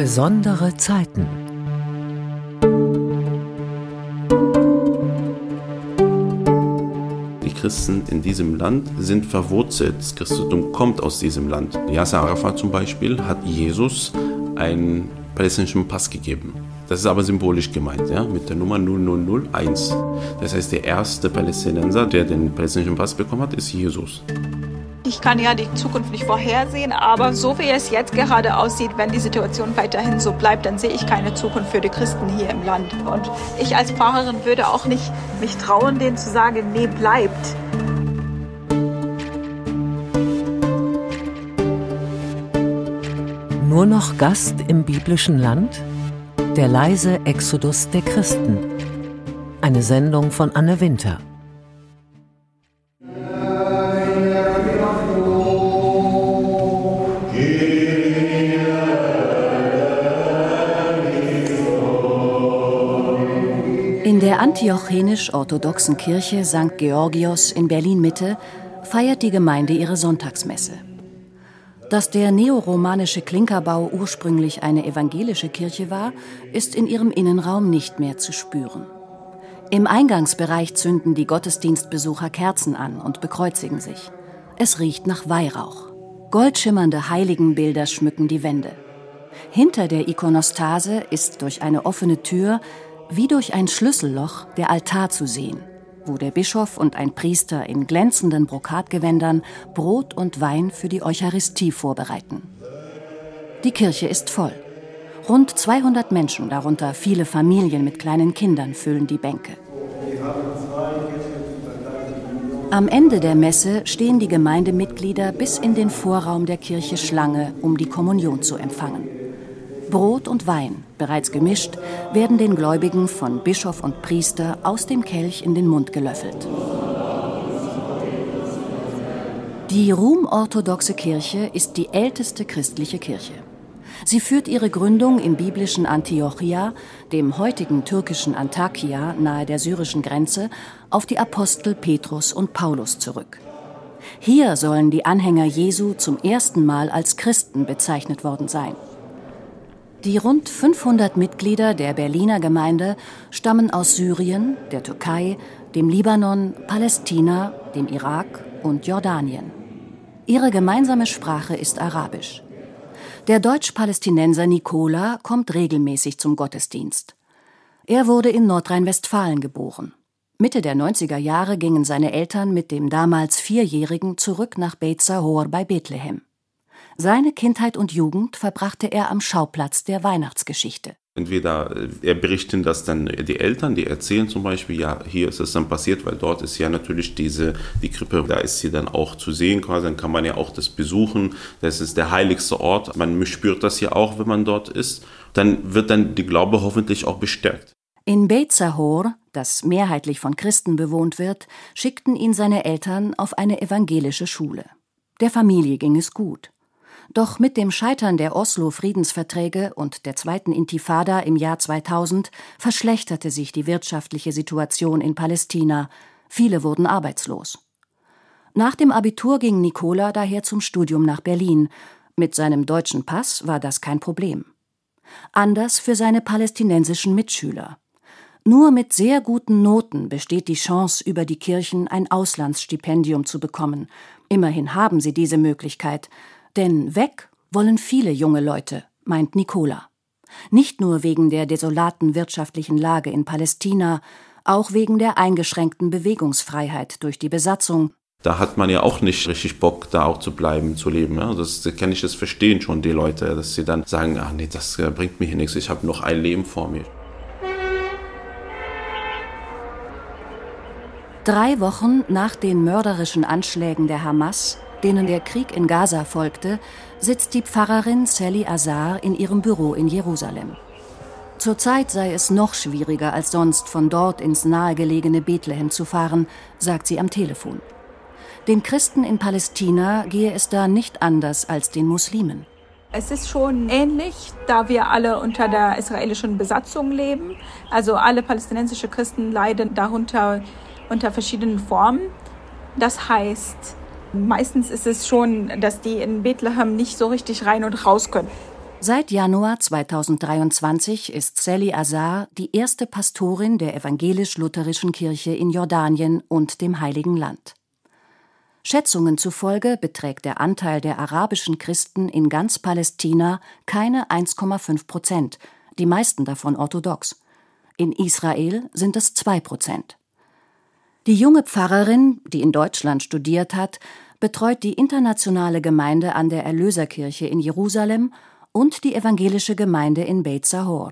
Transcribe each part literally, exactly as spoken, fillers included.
Besondere Zeiten. Die Christen in diesem Land sind verwurzelt. Das Christentum kommt aus diesem Land. Yasser Arafat zum Beispiel hat Jesus einen palästinensischen Pass gegeben. Das ist aber symbolisch gemeint, ja, mit der Nummer null null null eins. Das heißt, der erste Palästinenser, der den palästinensischen Pass bekommen hat, ist Jesus. Ich kann ja die Zukunft nicht vorhersehen, aber so wie es jetzt gerade aussieht, wenn die Situation weiterhin so bleibt, dann sehe ich keine Zukunft für die Christen hier im Land. Und ich als Pfarrerin würde auch nicht mich trauen, denen zu sagen, nee, bleibt. Nur noch Gast im biblischen Land? Der leise Exodus der Christen. Eine Sendung von Anne Winter. In der antiochenisch-orthodoxen Kirche Sankt Georgios in Berlin-Mitte feiert die Gemeinde ihre Sonntagsmesse. Dass der neoromanische Klinkerbau ursprünglich eine evangelische Kirche war, ist in ihrem Innenraum nicht mehr zu spüren. Im Eingangsbereich zünden die Gottesdienstbesucher Kerzen an und bekreuzigen sich. Es riecht nach Weihrauch. Goldschimmernde Heiligenbilder schmücken die Wände. Hinter der Ikonostase ist durch eine offene Tür wie durch ein Schlüsselloch der Altar zu sehen, wo der Bischof und ein Priester in glänzenden Brokatgewändern Brot und Wein für die Eucharistie vorbereiten. Die Kirche ist voll. Rund zweihundert Menschen, darunter viele Familien mit kleinen Kindern, füllen die Bänke. Am Ende der Messe stehen die Gemeindemitglieder bis in den Vorraum der Kirche Schlange, um die Kommunion zu empfangen. Brot und Wein, bereits gemischt, werden den Gläubigen von Bischof und Priester aus dem Kelch in den Mund gelöffelt. Die Rum-orthodoxe Kirche ist die älteste christliche Kirche. Sie führt ihre Gründung im biblischen Antiochia, dem heutigen türkischen Antakya nahe der syrischen Grenze, auf die Apostel Petrus und Paulus zurück. Hier sollen die Anhänger Jesu zum ersten Mal als Christen bezeichnet worden sein. Die rund fünfhundert Mitglieder der Berliner Gemeinde stammen aus Syrien, der Türkei, dem Libanon, Palästina, dem Irak und Jordanien. Ihre gemeinsame Sprache ist Arabisch. Der Deutsch-Palästinenser Nicola kommt regelmäßig zum Gottesdienst. Er wurde in Nordrhein-Westfalen geboren. Mitte der neunziger Jahre gingen seine Eltern mit dem damals Vierjährigen zurück nach Beit Sahor bei Bethlehem. Seine Kindheit und Jugend verbrachte er am Schauplatz der Weihnachtsgeschichte. Entweder er berichten das dann die Eltern, die erzählen zum Beispiel, ja, hier ist es dann passiert, weil dort ist ja natürlich diese, die Krippe, da ist sie dann auch zu sehen quasi, dann kann man ja auch das besuchen, das ist der heiligste Ort, man spürt das ja auch, wenn man dort ist, dann wird dann die Glaube hoffentlich auch bestärkt. In Beit Sahor, das mehrheitlich von Christen bewohnt wird, schickten ihn seine Eltern auf eine evangelische Schule. Der Familie ging es gut. Doch mit dem Scheitern der Oslo-Friedensverträge und der zweiten Intifada im Jahr zweitausend verschlechterte sich die wirtschaftliche Situation in Palästina. Viele wurden arbeitslos. Nach dem Abitur ging Nicola daher zum Studium nach Berlin. Mit seinem deutschen Pass war das kein Problem. Anders für seine palästinensischen Mitschüler. Nur mit sehr guten Noten besteht die Chance, über die Kirchen ein Auslandsstipendium zu bekommen. Immerhin haben sie diese Möglichkeit. Denn weg wollen viele junge Leute, meint Nicola. Nicht nur wegen der desolaten wirtschaftlichen Lage in Palästina, auch wegen der eingeschränkten Bewegungsfreiheit durch die Besatzung. Da hat man ja auch nicht richtig Bock, da auch zu bleiben, zu leben. Ja? Das, das kann ich das verstehen schon, die Leute, dass sie dann sagen, ach nee, das bringt mir hier nichts, ich habe noch ein Leben vor mir. Drei Wochen nach den mörderischen Anschlägen der Hamas, denen der Krieg in Gaza folgte, sitzt die Pfarrerin Sally Azar in ihrem Büro in Jerusalem. Zurzeit sei es noch schwieriger als sonst, von dort ins nahegelegene Bethlehem zu fahren, sagt sie am Telefon. Den Christen in Palästina gehe es da nicht anders als den Muslimen. Es ist schon ähnlich, da wir alle unter der israelischen Besatzung leben. Also alle palästinensische Christen leiden darunter unter verschiedenen Formen. Das heißt, meistens ist es schon, dass die in Bethlehem nicht so richtig rein und raus können. Seit Januar zweitausenddreiundzwanzig ist Sally Azar die erste Pastorin der evangelisch-lutherischen Kirche in Jordanien und dem Heiligen Land. Schätzungen zufolge beträgt der Anteil der arabischen Christen in ganz Palästina keine eins Komma fünf Prozent, die meisten davon orthodox. In Israel sind es zwei Prozent. Die junge Pfarrerin, die in Deutschland studiert hat, betreut die internationale Gemeinde an der Erlöserkirche in Jerusalem und die evangelische Gemeinde in Beit Zahor.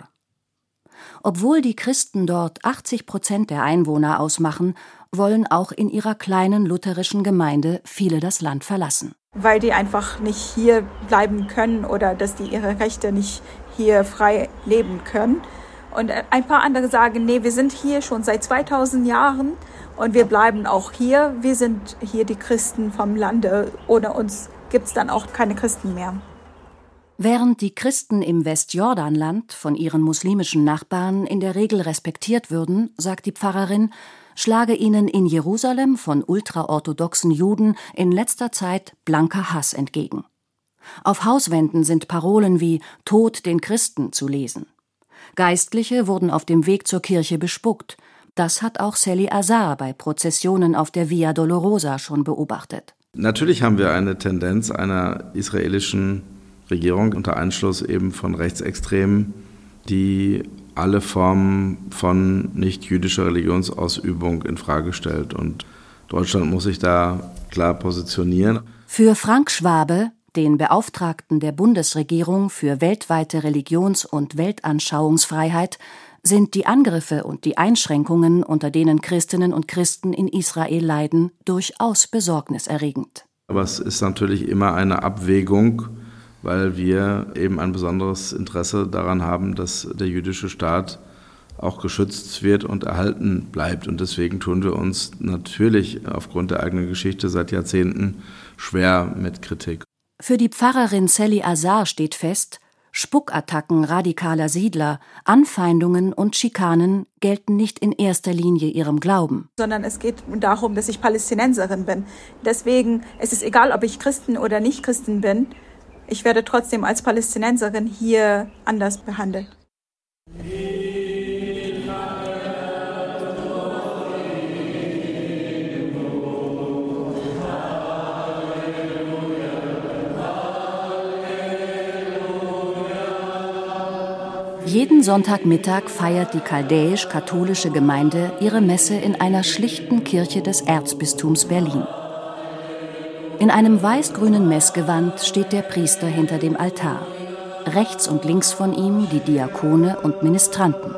Obwohl die Christen dort achtzig Prozent der Einwohner ausmachen, wollen auch in ihrer kleinen lutherischen Gemeinde viele das Land verlassen. Weil die einfach nicht hier bleiben können oder dass die ihre Rechte nicht hier frei leben können. Und ein paar andere sagen, nee, wir sind hier schon seit zweitausend Jahren und wir bleiben auch hier. Wir sind hier die Christen vom Lande. Ohne uns gibt es dann auch keine Christen mehr. Während die Christen im Westjordanland von ihren muslimischen Nachbarn in der Regel respektiert würden, sagt die Pfarrerin, schlage ihnen in Jerusalem von ultraorthodoxen Juden in letzter Zeit blanker Hass entgegen. Auf Hauswänden sind Parolen wie »Tod den Christen« zu lesen. Geistliche wurden auf dem Weg zur Kirche bespuckt. Das hat auch Sally Azar bei Prozessionen auf der Via Dolorosa schon beobachtet. Natürlich haben wir eine Tendenz einer israelischen Regierung unter Einschluss eben von Rechtsextremen, die alle Formen von nicht-jüdischer Religionsausübung in Frage stellt. Und Deutschland muss sich da klar positionieren. Für Frank Schwabe, den Beauftragten der Bundesregierung für weltweite Religions- und Weltanschauungsfreiheit, sind die Angriffe und die Einschränkungen, unter denen Christinnen und Christen in Israel leiden, durchaus besorgniserregend. Aber es ist natürlich immer eine Abwägung, weil wir eben ein besonderes Interesse daran haben, dass der jüdische Staat auch geschützt wird und erhalten bleibt. Und deswegen tun wir uns natürlich aufgrund der eigenen Geschichte seit Jahrzehnten schwer mit Kritik. Für die Pfarrerin Sally Azar steht fest, Spuckattacken radikaler Siedler, Anfeindungen und Schikanen gelten nicht in erster Linie ihrem Glauben. Sondern es geht darum, dass ich Palästinenserin bin. Deswegen ist es egal, ob ich Christin oder nicht Christin bin. Ich werde trotzdem als Palästinenserin hier anders behandelt. Jeden Sonntagmittag feiert die chaldäisch-katholische Gemeinde ihre Messe in einer schlichten Kirche des Erzbistums Berlin. In einem weiß-grünen Messgewand steht der Priester hinter dem Altar. Rechts und links von ihm die Diakone und Ministranten.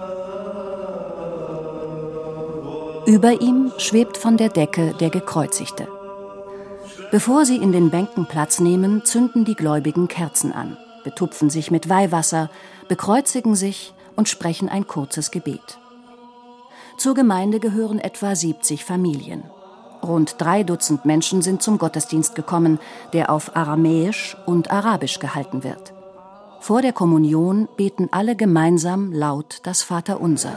Über ihm schwebt von der Decke der Gekreuzigte. Bevor sie in den Bänken Platz nehmen, zünden die Gläubigen Kerzen an, betupfen sich mit Weihwasser, bekreuzigen sich und sprechen ein kurzes Gebet. Zur Gemeinde gehören etwa siebzig Familien. Rund drei Dutzend Menschen sind zum Gottesdienst gekommen, der auf Aramäisch und Arabisch gehalten wird. Vor der Kommunion beten alle gemeinsam laut das Vaterunser.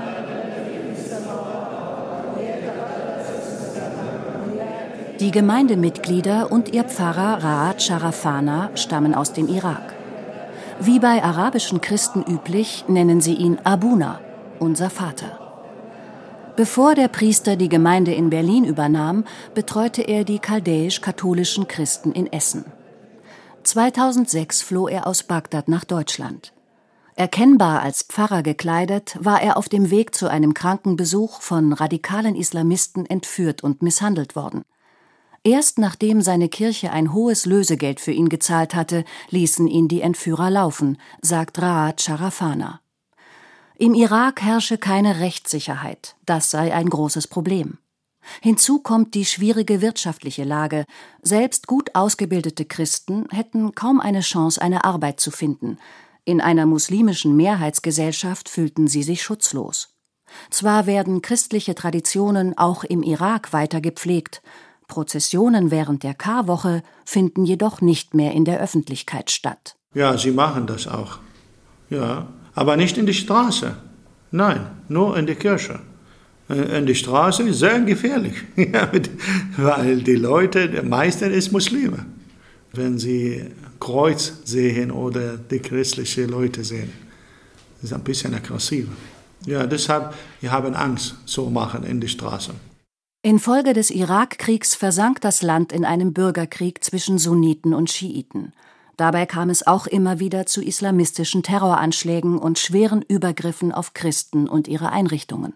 Die Gemeindemitglieder und ihr Pfarrer Raad Sharafana stammen aus dem Irak. Wie bei arabischen Christen üblich, nennen sie ihn Abuna, unser Vater. Bevor der Priester die Gemeinde in Berlin übernahm, betreute er die chaldäisch-katholischen Christen in Essen. zweitausendsechs floh er aus Bagdad nach Deutschland. Erkennbar als Pfarrer gekleidet, war er auf dem Weg zu einem Krankenbesuch von radikalen Islamisten entführt und misshandelt worden. Erst nachdem seine Kirche ein hohes Lösegeld für ihn gezahlt hatte, ließen ihn die Entführer laufen, sagt Raad Sharafana. Im Irak herrsche keine Rechtssicherheit, das sei ein großes Problem. Hinzu kommt die schwierige wirtschaftliche Lage. Selbst gut ausgebildete Christen hätten kaum eine Chance, eine Arbeit zu finden. In einer muslimischen Mehrheitsgesellschaft fühlten sie sich schutzlos. Zwar werden christliche Traditionen auch im Irak weiter gepflegt, Prozessionen während der Karwoche finden jedoch nicht mehr in der Öffentlichkeit statt. Ja, sie machen das auch. Ja, aber nicht in die Straße. Nein, nur in die Kirche. In die Straße ist sehr gefährlich, ja, weil die Leute, der meiste ist Muslime. wenn sie Kreuz sehen oder die christlichen Leute sehen. Das ist ein bisschen aggressiver. Ja, deshalb, wir haben Angst zu machen in die Straßen. Infolge des Irakkriegs versank das Land in einem Bürgerkrieg zwischen Sunniten und Schiiten. Dabei kam es auch immer wieder zu islamistischen Terroranschlägen und schweren Übergriffen auf Christen und ihre Einrichtungen.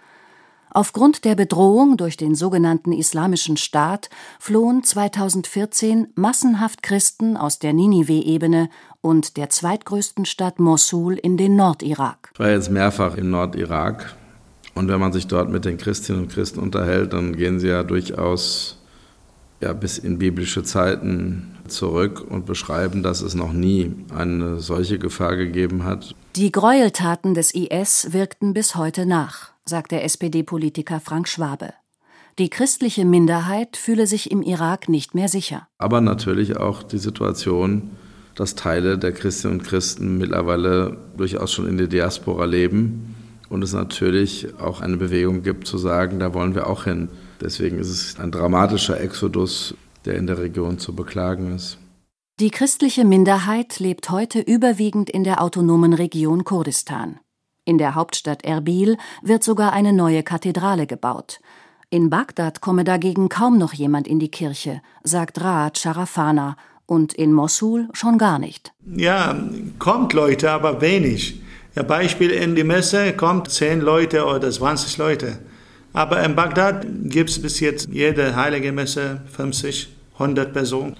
Aufgrund der Bedrohung durch den sogenannten Islamischen Staat flohen zweitausendvierzehn massenhaft Christen aus der Ninive-Ebene und der zweitgrößten Stadt Mossul in den Nordirak. Ich war jetzt mehrfach im Nordirak und wenn man sich dort mit den Christinnen und Christen unterhält, dann gehen sie ja durchaus ja, bis in biblische Zeiten zurück und beschreiben, dass es noch nie eine solche Gefahr gegeben hat. Die Gräueltaten des I S wirkten bis heute nach, sagt der S P D-Politiker Frank Schwabe. Die christliche Minderheit fühle sich im Irak nicht mehr sicher. Aber natürlich auch die Situation, dass Teile der Christinnen und Christen mittlerweile durchaus schon in der Diaspora leben und es natürlich auch eine Bewegung gibt, zu sagen, da wollen wir auch hin. Deswegen ist es ein dramatischer Exodus, der in der Region zu beklagen ist. Die christliche Minderheit lebt heute überwiegend in der autonomen Region Kurdistan. In der Hauptstadt Erbil wird sogar eine neue Kathedrale gebaut. In Bagdad komme dagegen kaum noch jemand in die Kirche, sagt Raad Sharafana, und in Mossul schon gar nicht. Ja, kommt Leute, aber wenig. Ja, Beispiel in die Messe kommt zehn Leute oder zwanzig Leute. Aber in Bagdad gibt es bis jetzt jede heilige Messe fünfzig, hundert Personen.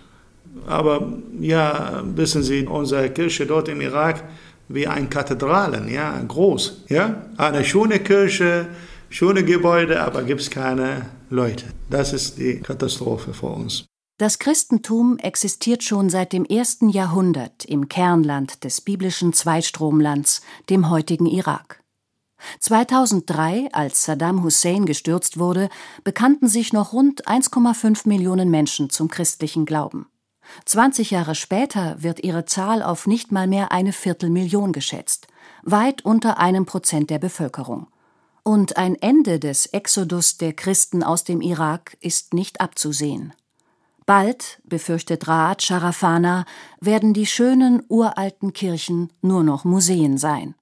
Aber ja, wissen Sie, unsere Kirche dort im Irak wie eine Kathedrale, ja, groß. Ja? Eine schöne Kirche, schöne Gebäude, aber gibt es keine Leute. Das ist die Katastrophe für uns. Das Christentum existiert schon seit dem ersten Jahrhundert im Kernland des biblischen Zweistromlands, dem heutigen Irak. zweitausenddrei, als Saddam Hussein gestürzt wurde, bekannten sich noch rund eins Komma fünf Millionen Menschen zum christlichen Glauben. zwanzig Jahre später wird ihre Zahl auf nicht mal mehr eine Viertelmillion geschätzt, weit unter einem Prozent der Bevölkerung. Und ein Ende des Exodus der Christen aus dem Irak ist nicht abzusehen. Bald, befürchtet Raad Sharafana, werden die schönen uralten Kirchen nur noch Museen sein.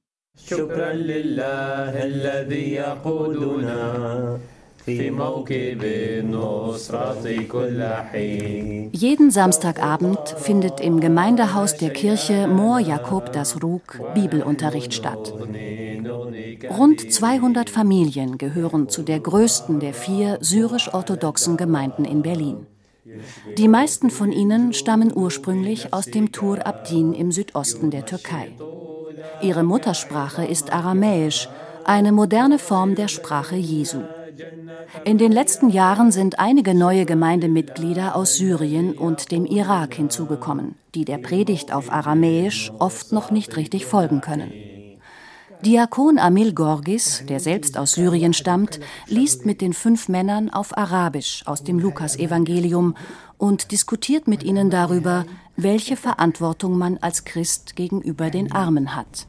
Jeden Samstagabend findet im Gemeindehaus der Kirche Mor Jakob das Ruk Bibelunterricht statt. Rund zweihundert Familien gehören zu der größten der vier syrisch-orthodoxen Gemeinden in Berlin. Die meisten von ihnen stammen ursprünglich aus dem Tur Abdin im Südosten der Türkei. Ihre Muttersprache ist Aramäisch, eine moderne Form der Sprache Jesu. In den letzten Jahren sind einige neue Gemeindemitglieder aus Syrien und dem Irak hinzugekommen, die der Predigt auf Aramäisch oft noch nicht richtig folgen können. Diakon Amil Gorgis, der selbst aus Syrien stammt, liest mit den fünf Männern auf Arabisch aus dem Lukasevangelium und diskutiert mit ihnen darüber, welche Verantwortung man als Christ gegenüber den Armen hat.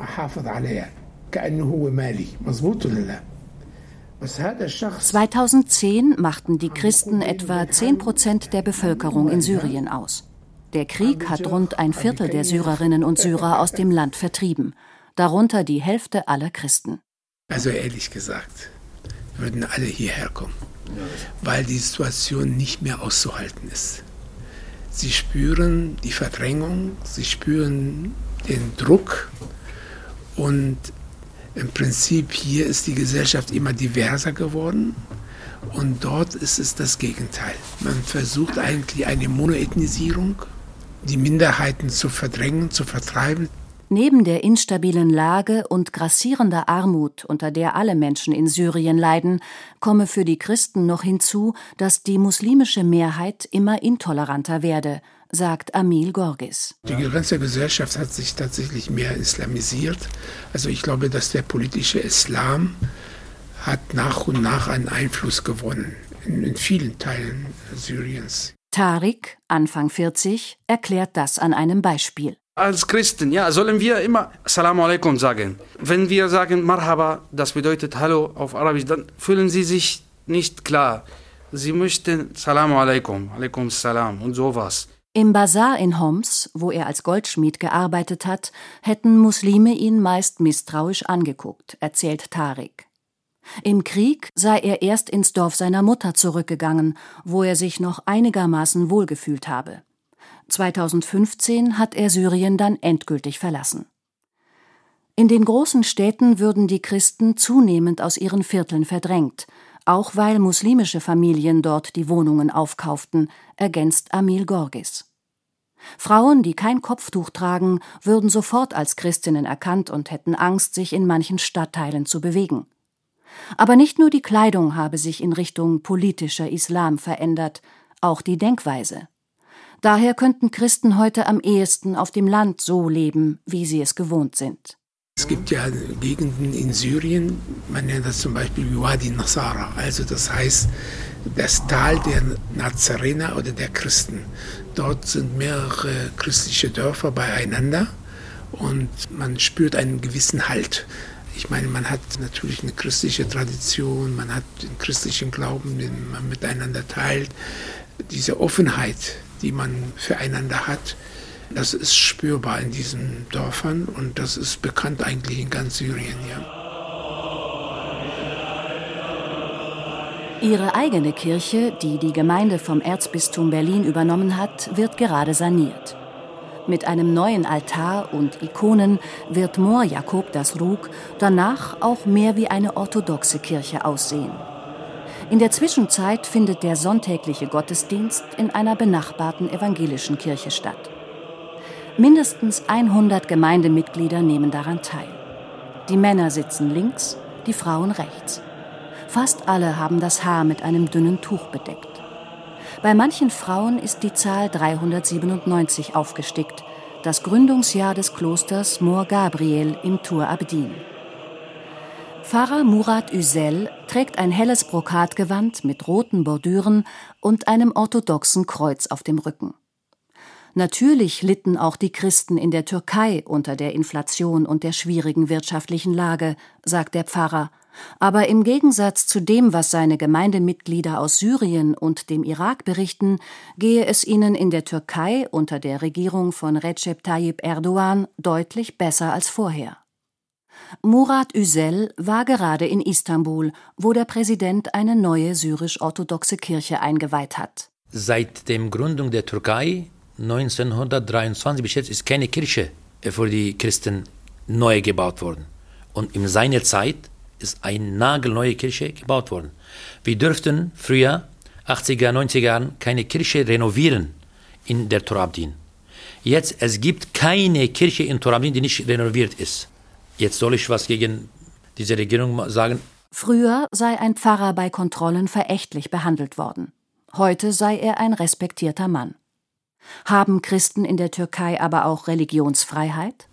zweitausendzehn machten die Christen etwa zehn Prozent der Bevölkerung in Syrien aus. Der Krieg hat rund ein Viertel der Syrerinnen und Syrer aus dem Land vertrieben, darunter die Hälfte aller Christen. Also ehrlich gesagt, würden alle hierher kommen, weil die Situation nicht mehr auszuhalten ist. Sie spüren die Verdrängung, sie spüren den Druck und im Prinzip hier ist die Gesellschaft immer diverser geworden und dort ist es das Gegenteil. Man versucht eigentlich eine Monoethnisierung, die Minderheiten zu verdrängen, zu vertreiben. Neben der instabilen Lage und grassierender Armut, unter der alle Menschen in Syrien leiden, komme für die Christen noch hinzu, dass die muslimische Mehrheit immer intoleranter werde, sagt Amil Gorgis. Die ganze Gesellschaft hat sich tatsächlich mehr islamisiert. Also ich glaube, dass der politische Islam hat nach und nach einen Einfluss gewonnen in, in vielen Teilen Syriens. Tariq, Anfang vierzig, erklärt das an einem Beispiel. Als Christen, ja, sollen wir immer Assalamu alaikum sagen. Wenn wir sagen Marhaba, das bedeutet Hallo auf Arabisch, dann fühlen sie sich nicht klar. Sie möchten Assalamu alaikum, alaikum salam und sowas. Im Basar in Homs, wo er als Goldschmied gearbeitet hat, hätten Muslime ihn meist misstrauisch angeguckt, erzählt Tariq. Im Krieg sei er erst ins Dorf seiner Mutter zurückgegangen, wo er sich noch einigermaßen wohlgefühlt habe. zweitausendfünfzehn hat er Syrien dann endgültig verlassen. In den großen Städten würden die Christen zunehmend aus ihren Vierteln verdrängt, auch weil muslimische Familien dort die Wohnungen aufkauften, ergänzt Amil Gorgis. Frauen, die kein Kopftuch tragen, würden sofort als Christinnen erkannt und hätten Angst, sich in manchen Stadtteilen zu bewegen. Aber nicht nur die Kleidung habe sich in Richtung politischer Islam verändert, auch die Denkweise. Daher könnten Christen heute am ehesten auf dem Land so leben, wie sie es gewohnt sind. Es gibt ja Gegenden in Syrien, man nennt das zum Beispiel Wadi Nasara, also das heißt das Tal der Nazarener oder der Christen. Dort sind mehrere christliche Dörfer beieinander und man spürt einen gewissen Halt. Ich meine, man hat natürlich eine christliche Tradition, man hat den christlichen Glauben, den man miteinander teilt. Diese Offenheit, die man füreinander hat, das ist spürbar in diesen Dörfern und das ist bekannt eigentlich in ganz Syrien, ja. Ihre eigene Kirche, die die Gemeinde vom Erzbistum Berlin übernommen hat, wird gerade saniert. Mit einem neuen Altar und Ikonen wird Mor Jakob das Rug danach auch mehr wie eine orthodoxe Kirche aussehen. In der Zwischenzeit findet der sonntägliche Gottesdienst in einer benachbarten evangelischen Kirche statt. Mindestens hundert Gemeindemitglieder nehmen daran teil. Die Männer sitzen links, die Frauen rechts. Fast alle haben das Haar mit einem dünnen Tuch bedeckt. Bei manchen Frauen ist die Zahl dreihundertsiebenundneunzig aufgestickt, das Gründungsjahr des Klosters Mor Gabriel im Tur Abdin. Pfarrer Murat Üsel trägt ein helles Brokatgewand mit roten Bordüren und einem orthodoxen Kreuz auf dem Rücken. Natürlich litten auch die Christen in der Türkei unter der Inflation und der schwierigen wirtschaftlichen Lage, sagt der Pfarrer. Aber im Gegensatz zu dem, was seine Gemeindemitglieder aus Syrien und dem Irak berichten, gehe es ihnen in der Türkei unter der Regierung von Recep Tayyip Erdogan deutlich besser als vorher. Murat Üsel war gerade in Istanbul, wo der Präsident eine neue syrisch-orthodoxe Kirche eingeweiht hat. Seit der Gründung der Türkei neunzehnhundertdreiundzwanzig bis jetzt ist keine Kirche für die Christen neu gebaut worden. Und in seiner Zeit ist eine nagelneue Kirche gebaut worden. Wir dürften früher, achtziger, neunziger Jahren, keine Kirche renovieren in der Tur Abdin. Jetzt, es gibt keine Kirche in Tur Abdin, die nicht renoviert ist. Jetzt soll ich was gegen diese Regierung sagen. Früher sei ein Pfarrer bei Kontrollen verächtlich behandelt worden. Heute sei er ein respektierter Mann. Haben Christen in der Türkei aber auch Religionsfreiheit?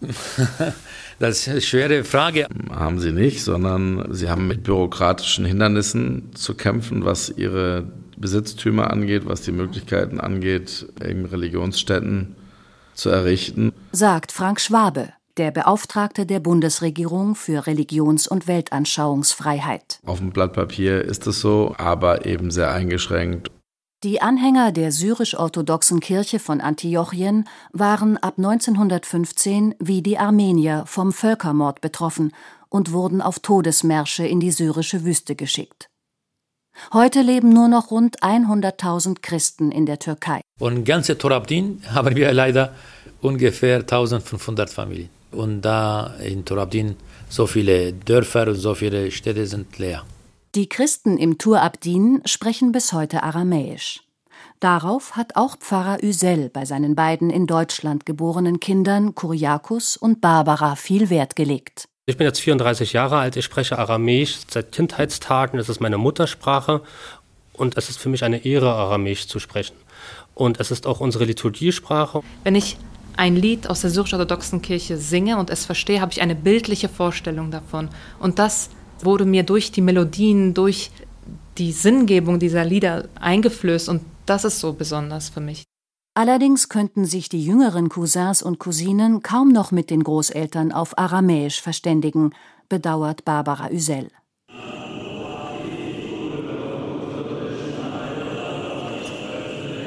Das ist eine schwere Frage. Haben sie nicht, sondern sie haben mit bürokratischen Hindernissen zu kämpfen, was ihre Besitztümer angeht, was die Möglichkeiten angeht, eben Religionsstätten zu errichten. Sagt Frank Schwabe, der Beauftragte der Bundesregierung für Religions- und Weltanschauungsfreiheit. Auf dem Blatt Papier ist es so, aber eben sehr eingeschränkt. Die Anhänger der syrisch-orthodoxen Kirche von Antiochien waren ab neunzehnhundertfünfzehn wie die Armenier vom Völkermord betroffen und wurden auf Todesmärsche in die syrische Wüste geschickt. Heute leben nur noch rund hunderttausend Christen in der Türkei. Und ganze Tur Abdin haben wir leider ungefähr eintausendfünfhundert Familien. Und da in Tur Abdin so viele Dörfer und so viele Städte sind leer. Die Christen im Tur Abdin sprechen bis heute Aramäisch. Darauf hat auch Pfarrer Üsel bei seinen beiden in Deutschland geborenen Kindern Kyriakos und Barbara viel Wert gelegt. Ich bin jetzt vierunddreißig Jahre alt, ich spreche Aramäisch seit Kindheitstagen, es ist meine Muttersprache und es ist für mich eine Ehre, Aramäisch zu sprechen. Und es ist auch unsere Liturgiesprache. Wenn ich ein Lied aus der syrisch-orthodoxen Kirche singe und es verstehe, habe ich eine bildliche Vorstellung davon. Und das wurde mir durch die Melodien, durch die Sinngebung dieser Lieder eingeflößt und das ist so besonders für mich. Allerdings könnten sich die jüngeren Cousins und Cousinen kaum noch mit den Großeltern auf Aramäisch verständigen, bedauert Barbara Üsel.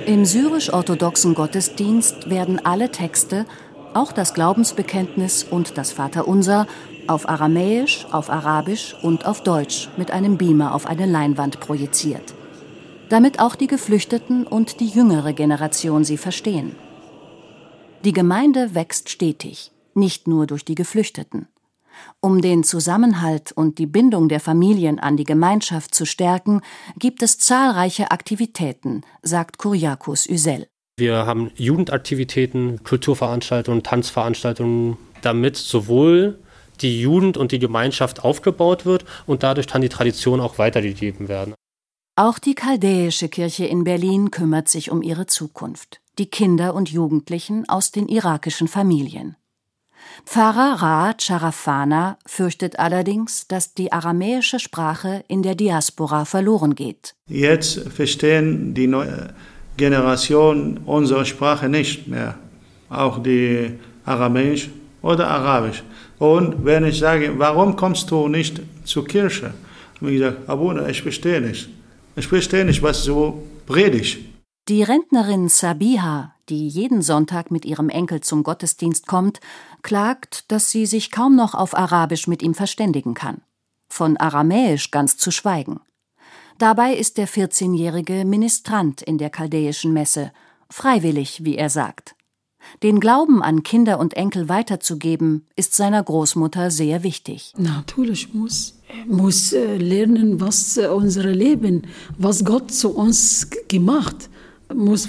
Im syrisch-orthodoxen Gottesdienst werden alle Texte, auch das Glaubensbekenntnis und das Vaterunser, auf Aramäisch, auf Arabisch und auf Deutsch mit einem Beamer auf eine Leinwand projiziert, damit auch die Geflüchteten und die jüngere Generation sie verstehen. Die Gemeinde wächst stetig, nicht nur durch die Geflüchteten. Um den Zusammenhalt und die Bindung der Familien an die Gemeinschaft zu stärken, gibt es zahlreiche Aktivitäten, sagt Kyriakos Üsel. Wir haben Jugendaktivitäten, Kulturveranstaltungen, Tanzveranstaltungen, damit sowohl die Jugend und die Gemeinschaft aufgebaut wird und dadurch kann die Tradition auch weitergegeben werden. Auch die chaldäische Kirche in Berlin kümmert sich um ihre Zukunft, die Kinder und Jugendlichen aus den irakischen Familien. Pfarrer Ra Charafana fürchtet allerdings, dass die aramäische Sprache in der Diaspora verloren geht. Jetzt verstehen die neue Generation unsere Sprache nicht mehr, auch die Aramäisch oder Arabisch. Und wenn ich sage, warum kommst du nicht zur Kirche? Habe ich gesagt, Abuna, ich verstehe nicht. Ich verstehe nicht, was du predigst. Die Rentnerin Sabiha, die jeden Sonntag mit ihrem Enkel zum Gottesdienst kommt, klagt, dass sie sich kaum noch auf Arabisch mit ihm verständigen kann. Von Aramäisch ganz zu schweigen. Dabei ist der vierzehnjährige Ministrant in der chaldäischen Messe, freiwillig, wie er sagt. Den Glauben an Kinder und Enkel weiterzugeben, ist seiner Großmutter sehr wichtig. Natürlich muss, muss lernen, was unser Leben, was Gott zu uns gemacht, muss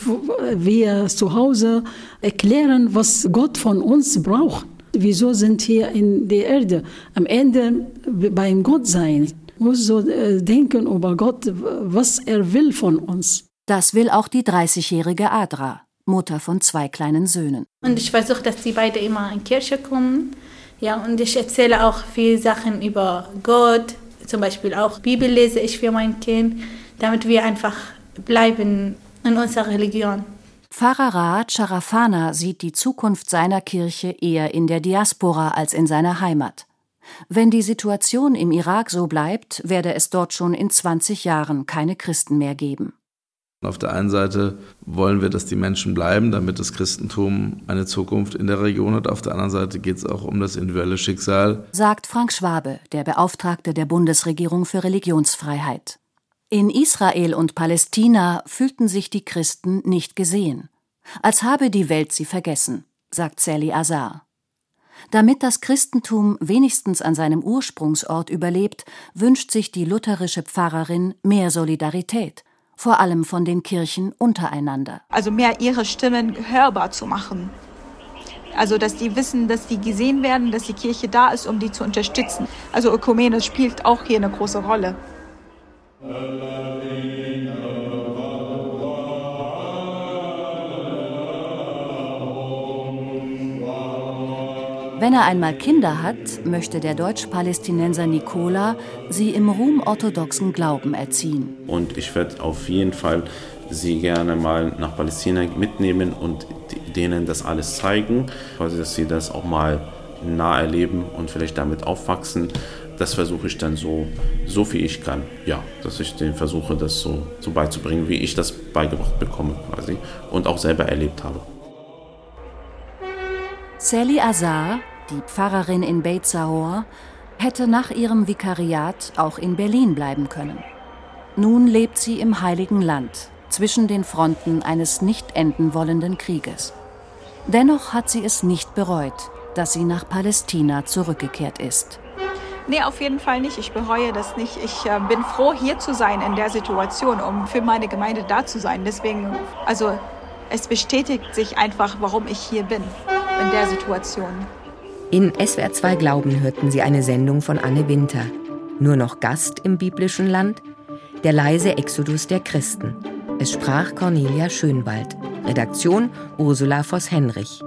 wir zu Hause erklären, was Gott von uns braucht. Wieso sind wir in der Erde? Am Ende beim Gott sein. Muss so denken über Gott, was er will von uns. Das will auch die dreißigjährige Adra, Mutter von zwei kleinen Söhnen. Und ich versuche, dass die beide immer in die Kirche kommen. Ja, und ich erzähle auch viele Sachen über Gott. Zum Beispiel auch Bibel lese ich für mein Kind, damit wir einfach bleiben in unserer Religion. Pfarrer Ra Charafana sieht die Zukunft seiner Kirche eher in der Diaspora als in seiner Heimat. Wenn die Situation im Irak so bleibt, werde es dort schon in zwanzig Jahren keine Christen mehr geben. Auf der einen Seite wollen wir, dass die Menschen bleiben, damit das Christentum eine Zukunft in der Region hat. Auf der anderen Seite geht es auch um das individuelle Schicksal, sagt Frank Schwabe, der Beauftragte der Bundesregierung für Religionsfreiheit. In Israel und Palästina fühlten sich die Christen nicht gesehen. Als habe die Welt sie vergessen, sagt Sally Azar. Damit das Christentum wenigstens an seinem Ursprungsort überlebt, wünscht sich die lutherische Pfarrerin mehr Solidarität, vor allem von den Kirchen untereinander. Also mehr ihre Stimmen hörbar zu machen. Also dass die wissen, dass die gesehen werden, dass die Kirche da ist, um die zu unterstützen. Also Ökumene spielt auch hier eine große Rolle. Wenn er einmal Kinder hat, möchte der Deutsch-Palästinenser Nicola sie im rum-orthodoxen Glauben erziehen. Und ich werde auf jeden Fall sie gerne mal nach Palästina mitnehmen und denen das alles zeigen, quasi, dass sie das auch mal nah erleben und vielleicht damit aufwachsen. Das versuche ich dann so, so wie ich kann. Ja, dass ich denen versuche, das so, so beizubringen, wie ich das beigebracht bekomme quasi und auch selber erlebt habe. Sally Azar, die Pfarrerin in Beit Zahor, hätte nach ihrem Vikariat auch in Berlin bleiben können. Nun lebt sie im Heiligen Land, zwischen den Fronten eines nicht enden wollenden Krieges. Dennoch hat sie es nicht bereut, dass sie nach Palästina zurückgekehrt ist. Nee, auf jeden Fall nicht. Ich bereue das nicht. Ich äh, bin froh, hier zu sein in der Situation, um für meine Gemeinde da zu sein. Deswegen, also es bestätigt sich einfach, warum ich hier bin, in der Situation. In S W R zwei Glauben hörten Sie eine Sendung von Anne Winter. Nur noch Gast im biblischen Land? Der leise Exodus der Christen. Es sprach Cornelia Schönwald. Redaktion Ursula Voss-Henrich.